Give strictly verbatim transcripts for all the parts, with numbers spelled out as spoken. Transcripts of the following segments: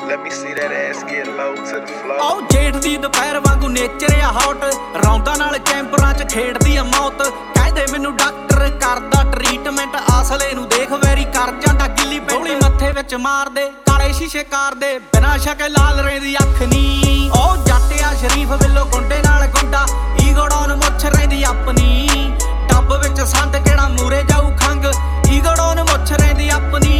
Let me see that ass get low to the floor. ਆਓ ਜੇਠ ਦੀ ਦੁਪਹਿਰ ਵਾਂਗੂ ਨੇਚਰ ਆ ਹੌਟ, ਰੌਂਦਾਂ ਨਾਲ ਚੈਂਪਰਾਂ 'ਚ ਖੇਡਦੀ ਆ ਮੌਤ। ਕਹਿੰਦੇ ਮੈਨੂੰ ਡਾਕਟਰ ਕਰਦਾ ਟਰੀਟਮੈਂਟ, ਅਸਲੇ ਨੂੰ ਦੇਖ ਵੈਰੀ ਕਰ ਜਾਂਦਾ ਗਿੱਲੀ ਪੈਂਟ। ਮੱਥੇ ਵਿੱਚ ਮਾਰਦੇ ਕਾਲੇ ਸ਼ੀਸ਼ੇ ਕਾਰ ਦੇ, ਬਿਨਾਂ ਸ਼ਕੇ ਲਾਲ ਰਹਿੰਦੀ ਅੱਖ ਨੀ। ਉਹ ਜੱਟ ਆ ਸ਼ਰੀਫ ਵਿੱਲੋ ਗੁੰਡੇ ਨਾਲ ਗੁੰਡਾ, ਈਗੋੜੋਂ ਨੂੰ ਮੁੱਛ ਰਹਿੰਦੀ ਆਪਣੀ। ਟੱਬ ਵਿੱਚ ਸੰਦ ਕਿਹੜਾ ਮੂਰੇ ਜਾਊ ਖੰਗ, ਈਗੋੜੋਂ ਨੂੰ ਮੁੱਛ ਰਹਿੰਦੀ ਆਪਣੀ।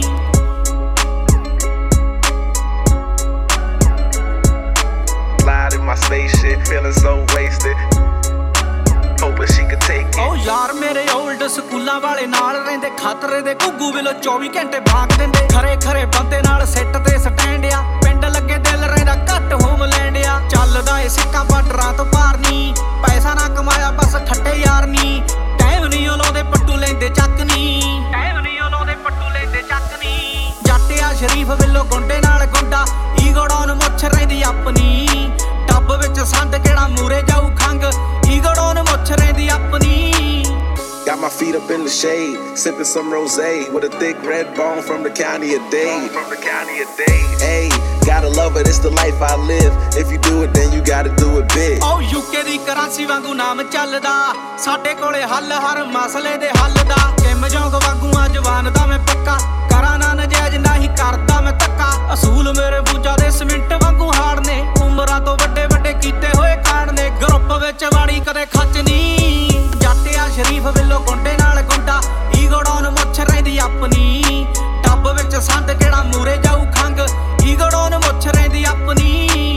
Slide in my spaceship, feeling so wasted. Hoping she could take it. ਓ ਯਾਰ ਮੇਰੇ ਓਲਡ ਸਕੂਲਾਂ ਵਾਲੇ ਨਾਲ ਰਹਿੰਦੇ, ਖਤਰੇ ਦੇ ਘੁੱਗੂ ਵਿੱਚੋਂ ਚੌਵੀ ਘੰਟੇ ਭਾਗ ਦਿੰਦੇ। ਖਰੇ ਖਰੇ ਬੰਦੇ ਨਾਲ ਸਿੱਟ ਤੇ ਸਟੈਂਡ ਆ, ਪਿੰਡ ਲੱਗੇ ਦਿਲ ਰਹਿੰਦਾ ਘੱਟ ਹੋਮਲੈਂਡ ਆ। ਚੱਲਦਾ ਏ ਸਿੱਕਾ ਬਾਰਡਰਾਂ ਤੋਂ ਪਾਰ ਨੀ, ਪੈਸਾ ਨਾ ਕਮਾਇਆ ਬਸ ਖੱਟੇ ਯਾਰ ਨੀ। ਟਾਈਮ ਨਹੀਂ ਉਹ ਲਾਉਂਦੇ ਪੱਟੂ ਲੈਂਦੇ ਚੱਕ ਨੀ, ਟਾਈਮ ਨਹੀਂ ਉਹ ਲਾਉਂਦੇ ਪੱਟੂ ਲੈਂਦੇ ਚੱਕ ਨੀ। ਜੱਟ ਆ ਸ਼ਰੀਫ ਵਿੱਲੋ ਗੁੰਡੇ ਨਾਲ ਗੁੰਡਾ, ਈਗੋੜੋਂ ਨੂੰ ਮੁੱਛ ਰਹਿੰਦੀ ਆਪਣੀ। ਟੱਬ ਵਿੱਚ ਸੰਦ ਕਿਹੜਾ ਮੂਰੇ ਜਾਊ ਖੰਗ, ਈਗੋੜੋਂ ਨੂੰ ਮੁੱਛ ਰਹਿੰਦੀ ਆਪਣੀ। Got my feet up in the shade, sipping some rosé with a thick red bone from the county of Dade. From the county of Dade. Hey, gotta love it, it's the life I live. If you do it, then you gotta do it big. ਓ UK ਦੀ currency ਵਾਂਗੂ ਨਾਮ ਚੱਲਦਾ, ਸਾਡੇ ਕੋਲੇ ਹੱਲ ਹਰ ਮਸਲੇ ਦੇ ਹੱਲ ਦਾ। ਕਿਮ ਜੋਂਗ ਵਾਂਗੂ ਆ ਜਵਾਨ ਦਾ ਮੈਂ ਪੱਕਾ, ਕਰਾਂ ਨਾ ਨਜਾਇਜ਼ ਨਹੀਂ ਕਰਦਾ ਮੈਂ ਧੱਕਾ। ਅਸੂਲ ਮੇਰੇ ਬੂਜਾ ਦੇ ਸਿਮਿੰਟ ਵਾਂਗੂ ਹਾੜ ਨੇ, ਉਮਰਾਂ ਤੋਂ ਵੱਡੇ ਵੱਡੇ ਕੀਤੇ ਹੋਏ ਕਾਂਡ ਨੇ। ਗਰੁੱਪ ਵਿੱਚ ਵਾੜੀ ਕਦੇ ਖੱਚ ਨੀ, ਜੱਟ ਆ ਸ਼ਰੀਫ ਵਿੱਲੋ ਗੁੰਡੇ ਨਾਲ ਗੁੰਡਾ, ਈਗੋੜੋਂ ਨੂੰ ਮੁੱਛ ਰਹਿੰਦੀ ਆਪਣੀ। ਟੱਬ ਵਿੱਚ ਸੰਦ ਕਿਹੜਾ ਮੂਰੇ ਜਾਊ ਖੰਗ, ਈਗੋੜੋਂ ਨੂੰ ਮੁੱਛ ਰਹਿੰਦੀ ਆਪਣੀ।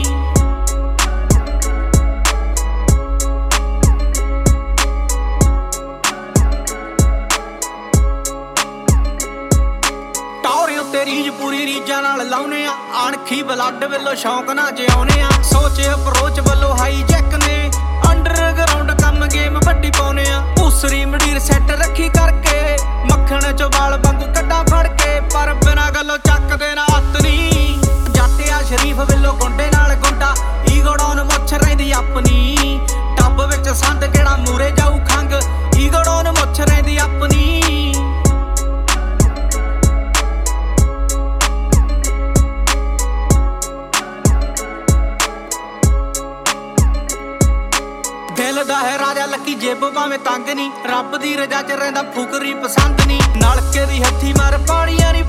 ਰੀਜ ਪੂਰੀ ਰੀਜਾਂ ਨਾਲ ਲਾਉਨੇ ਆ, ਅਣਖੀ ਬਲੱਡ ਵੱਲੋਂ ਸ਼ੌਂਕ ਨਾ ਜਿਉਨੇ ਆ। ਸੋਚ ਅਪਰੋਚ ਵੱਲੋਂ ਹਾਈ ਜੈਕ ਨੇ, ਅੰਡਰਗਰਾਉਂਡ ਕੰਮ ਗੇਮ ਵੱਡੀ ਪਾਉਨੇ ਆ। ਉਸਰੀ ਮੜੀਰ ਸੈੱਟ ਰੱਖੀ ਕਰਕੇ, ਮੱਖਣ ਚੋਂ ਵਾਲ ਵਾਂਗੂ ਕੱਢਾਂ ਫੜ ਕੇ, ਪਰ ਬਿਨਾਂ ਗੱਲੋਂ ਚੱਕਦੇ ਨਾ ਹੱਥ ਨੀ। ਜੱਟ ਆ ਸ਼ਰੀਫ ਵਿੱਲੋ ਗੁੰਡੇ ਨਾਲ ਗੁੰਡਾ, ਈਗੋੜੋਂ ਨੂੰ ਮੁੱਛ ਰਹਿੰਦੀ ਆਪਣੀ। ਟੱਬ ਵਿੱਚ ਸੰਦ ਕਿਹੜਾ ਮੂਰੇ ਜਾਊ ਖੰਗ, ਈਗੋੜੋਂ ਨੂੰ ਮੁੱਛ ਰਹਿੰਦੀ ਆਪਣੀ। ਦਿਲ ਦਾ ਹੈ ਰਾਜਾ ਲੱਕੀ ਜੇਬ ਭਾਵੇਂ ਤੰਗ ਨੀ, ਰੱਬ ਦੀ ਰਜਾ ਚ ਰਹਿੰਦਾ ਫੁਕਰੀ ਪਸੰਦ ਨੀ। ਨਲਕੇ ਦੀ ਹੱਥੀ ਮਾਰ ਪਾਣੀਆਂ ਨੀ